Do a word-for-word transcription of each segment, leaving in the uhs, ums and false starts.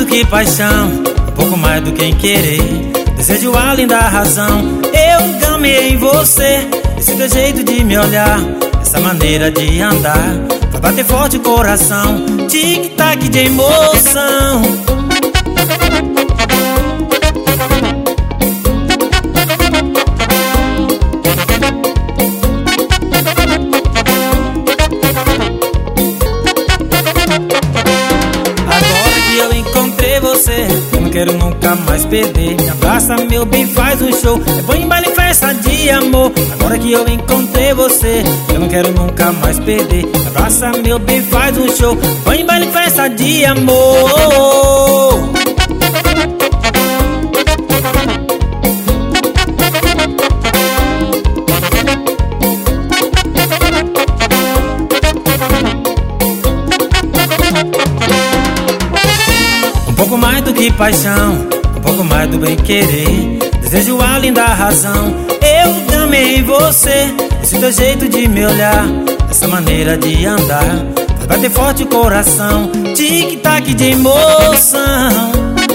que paixão, um pouco mais do que querer. Desejo além da razão, eu gamei em você. Esse teu jeito de me olhar, essa maneira de andar, vai bater forte o coração, tic-tac de emoção. Eu encontrei você, eu não quero nunca mais perder. Me abraça, meu bem, faz um show. É bom em baile, festa de amor. Agora que eu encontrei você, eu não quero nunca mais perder. Me abraça, meu bem, faz um show. Bom em baile, festa de amor. Um pouco mais do que paixão, um pouco mais do bem querer. Desejo além da razão, eu gamei em você. Esse teu jeito de me olhar, essa maneira de andar, vai bater forte o coração, tic-tac de emoção.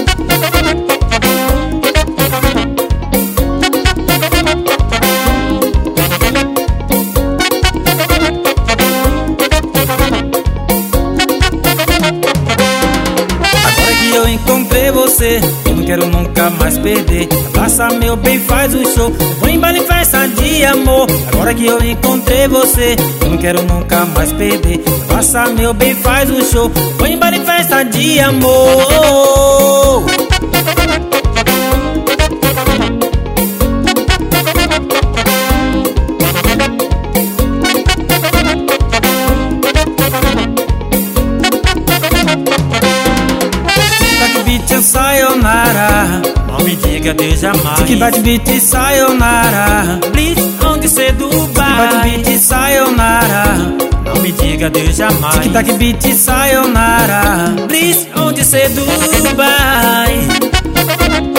Eu encontrei você, eu não quero nunca mais perder. Abraça, meu bem, faz um show. Vou em baile, festa de amor. Agora que eu encontrei você, eu não quero nunca mais perder. Abraça, meu bem, faz um show. Vou em baile, festa de amor. Sayonara, não me diga Deus jamais. Tic-tac beat, sayonara, blitz onde cê Dubai. Tic-tac beat, sayonara, não me diga Deus jamais. Tic-tac beat, sayonara, blitz onde cê Dubai.